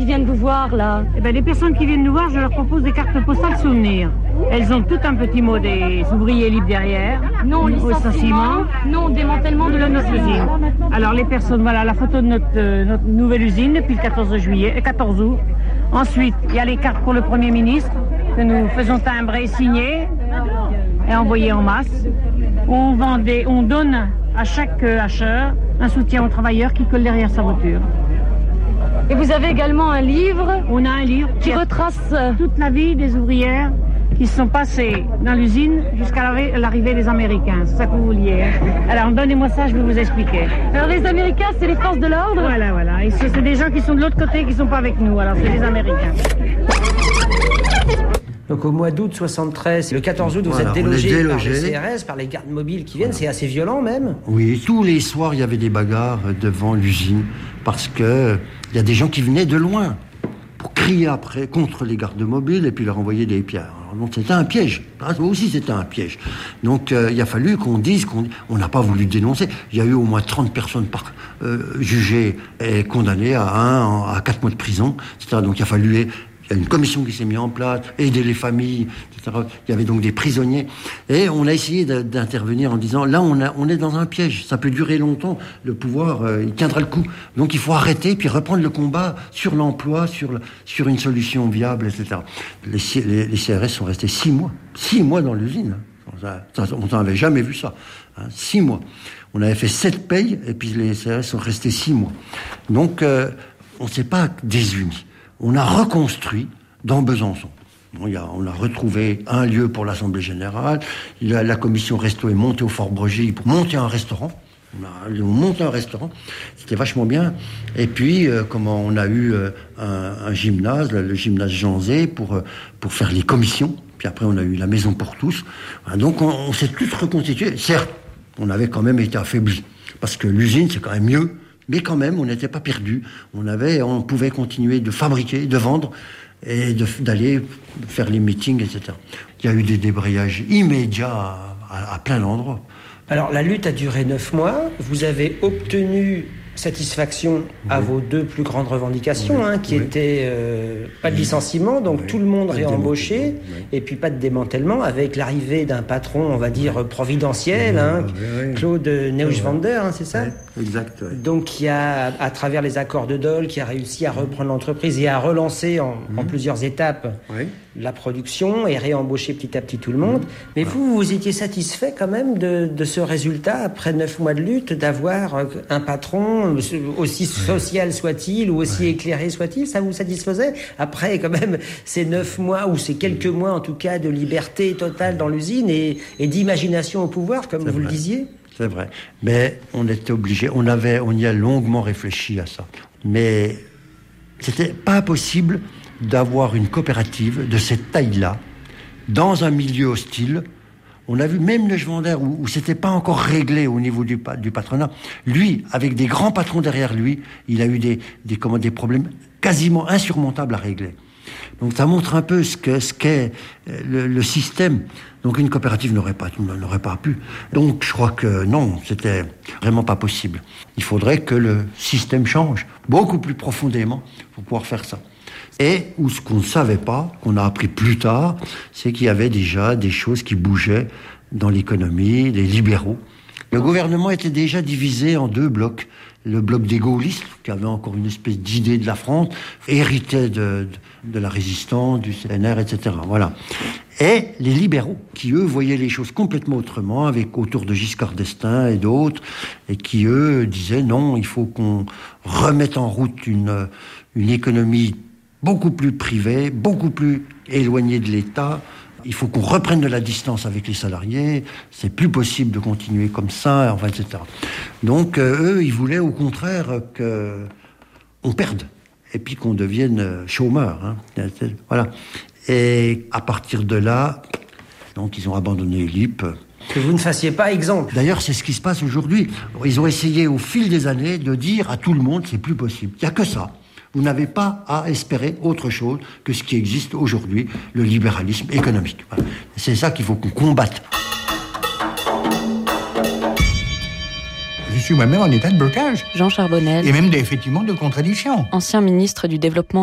qui viennent vous voir, là? Eh ben, les personnes qui viennent nous voir, je leur propose des cartes postales souvenirs. Elles ont tout un petit mot des ouvriers libres derrière. Non, licenciement, non, démantèlement de notre usine. Alors les personnes, voilà la photo de notre nouvelle usine depuis le 14 août. Ensuite, il y a les cartes pour le Premier ministre que nous faisons timbrer, signer et envoyer en masse. On donne à chaque acheteur un soutien aux travailleurs qui colle derrière sa voiture. Et vous avez également un livre? On a un livre qui retrace toute la vie des ouvrières qui se sont passées dans l'usine jusqu'à l'arrivée des Américains. C'est ça que vous vouliez. Hein? Alors donnez-moi ça, je vais vous expliquer. Alors les Américains, c'est les forces de l'ordre? Voilà. Et c'est des gens qui sont de l'autre côté, qui ne sont pas avec nous. Alors c'est les Américains. Donc au mois d'août 73, le 14 août, vous êtes délogé par le CRS, par les gardes mobiles qui viennent. C'est assez violent même. Oui, tous les soirs, il y avait des bagarres devant l'usine parce que il y a des gens qui venaient de loin pour crier après contre les gardes mobiles et puis leur envoyer des pierres. Alors, donc c'était un piège. Aussi c'était un piège. Donc il a fallu qu'on dise on n'a pas voulu dénoncer. Il y a eu au moins 30 personnes jugées et condamnées à 4 mois de prison, etc. Donc il a fallu... Il y a une commission qui s'est mise en place, aider les familles, etc. Il y avait donc des prisonniers. Et on a essayé d'intervenir en disant, là, on est dans un piège. Ça peut durer longtemps. Le pouvoir, il tiendra le coup. Donc, il faut arrêter, puis reprendre le combat sur l'emploi, sur une solution viable, etc. Les CRS sont restés 6 mois. 6 mois dans l'usine. On n'avait jamais vu ça. 6 mois. On avait fait 7 payes, et puis les CRS sont restés 6 mois. Donc, on ne s'est pas désunis. On a reconstruit dans Besançon. On a retrouvé un lieu pour l'Assemblée Générale. La commission resto est montée au Fort Brogis pour monter un restaurant. On monte un restaurant. C'était vachement bien. Et puis, on a eu un gymnase, le gymnase Jean Zé, pour faire les commissions. Puis après, on a eu la maison pour tous. Donc, on s'est tous reconstitués. Certes, on avait quand même été affaiblis. Parce que l'usine, c'est quand même mieux. Mais quand même, on n'était pas perdus. On pouvait continuer de fabriquer, de vendre et d'aller faire les meetings, etc. Il y a eu des débrayages immédiats à plein d'endroits. Alors, la lutte a duré 9 mois. Vous avez obtenu satisfaction à vos 2 plus grandes revendications, qui étaient pas de licenciement, donc tout le monde réembauché, et puis pas de démantèlement, avec l'arrivée d'un patron, on va dire, providentiel, Claude Neuschwander, c'est ça? Exact. Donc qui a, à travers les accords de Dole, qui a réussi à reprendre l'entreprise et à relancer en plusieurs étapes la production et réembaucher petit à petit tout le monde. Mais vous étiez satisfait quand même de ce résultat, après 9 mois de lutte, d'avoir un patron, aussi social soit-il, ou aussi éclairé soit-il, ça vous satisfaisait? Après quand même ces 9 mois, ou ces quelques mois en tout cas, de liberté totale dans l'usine et d'imagination au pouvoir, comme vous le disiez? C'est vrai. Mais on était obligé, on y a longuement réfléchi à ça. Mais c'était pas possible d'avoir une coopérative de cette taille-là, dans un milieu hostile. On a vu même le Neuschwander où c'était pas encore réglé au niveau du patronat. Lui, avec des grands patrons derrière lui, il a eu des problèmes quasiment insurmontables à régler. Donc ça montre un peu ce qu'est le système. Donc une coopérative n'aurait pas pu. Donc je crois que non, c'était vraiment pas possible. Il faudrait que le système change beaucoup plus profondément pour pouvoir faire ça. Et ce qu'on ne savait pas, qu'on a appris plus tard, c'est qu'il y avait déjà des choses qui bougeaient dans l'économie, les libéraux. Le gouvernement était déjà divisé en 2 blocs. Le bloc des gaullistes, qui avait encore une espèce d'idée de la France, héritait de la résistance, du CNR, etc. Voilà. Et les libéraux, qui eux voyaient les choses complètement autrement, avec autour de Giscard d'Estaing et d'autres, et qui eux disaient non, il faut qu'on remette en route une économie beaucoup plus privée, beaucoup plus éloignée de l'État. Il faut qu'on reprenne de la distance avec les salariés. C'est plus possible de continuer comme ça, enfin, etc. Donc, eux, ils voulaient au contraire qu'on perde. Et puis qu'on devienne chômeur. Voilà. Et à partir de là, donc, ils ont abandonné l'IP. Que vous ne fassiez pas exemple. D'ailleurs, c'est ce qui se passe aujourd'hui. Ils ont essayé au fil des années de dire à tout le monde, c'est plus possible. Il n'y a que ça. Vous n'avez pas à espérer autre chose que ce qui existe aujourd'hui, le libéralisme économique. Voilà. C'est ça qu'il faut qu'on combatte. Je suis moi-même en état de blocage. Jean Charbonnel. Et même effectivement de contradiction. Ancien ministre du Développement